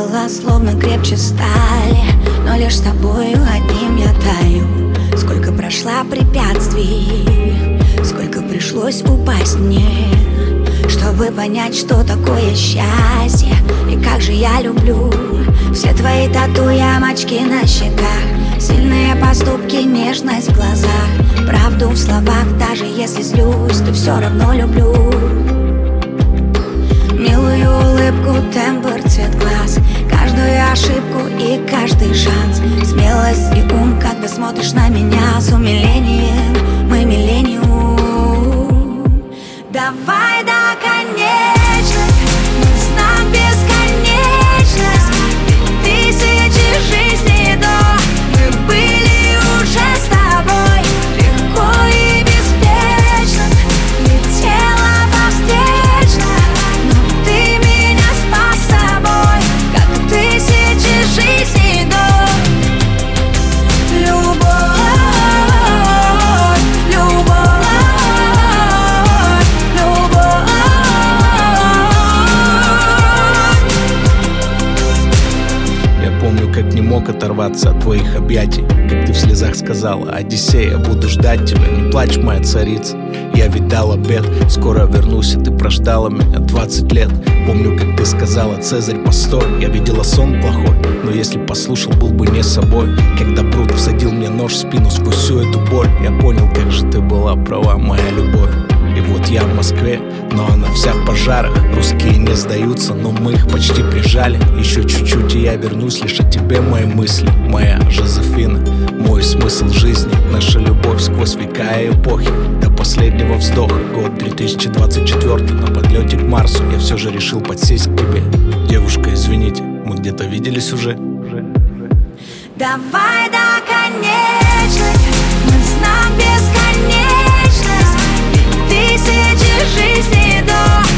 тела словно крепче стали, но лишь с тобою одним я таю. Сколько прошла препятствий, сколько пришлось упасть мне, чтобы понять, что такое счастье и как же я люблю все твои тату, ямочки на щеках, сильные поступки, нежность в глазах, правду в словах, даже если злюсь, то все равно люблю. Милую улыбку, тембр, цвет глаз, каждую ошибку и каждый шанс, смелость и ум, когда смотришь на меня с умилением. Мы миллениум. Давай до конечных, мы знак бесконечность, ведь тысячи жизней до мы были уже с тобой. Легко и беспечно летела во встречных, но ты меня спас собой, как тысячи жизней до. Любовь, любовь, любовь. Я помню, как не мог оторваться от твоих объятий, как ты в слезах сказала: Одиссей, я буду ждать тебя, не плачь, моя царица. Я ведь дал обет, скоро вернусь, и ты прождала меня 20 лет. Помню, как ты сказала: Цезарь, постой, я видела сон плохой, но если послушал, был бы не собой. Когда Брут всадил мне нож в спину сквозь всю эту боль, я понял, как же ты была права, моя любовь. И вот я в Москве, но она вся в пожарах. Русские не сдаются, но мы их почти прижали. Еще чуть-чуть, и я вернусь, лишь о тебе мои мысли. Моя Жозефина, мой смысл жизни, наша любовь сквозь века и эпохи, до последнего вздоха. Год 2024, на подлете к Марсу я все же решил подсесть к тебе. Девушка, извините, мы где-то виделись уже. Давай до конечных, мы знак бесконечность, ведь тысячи жизней до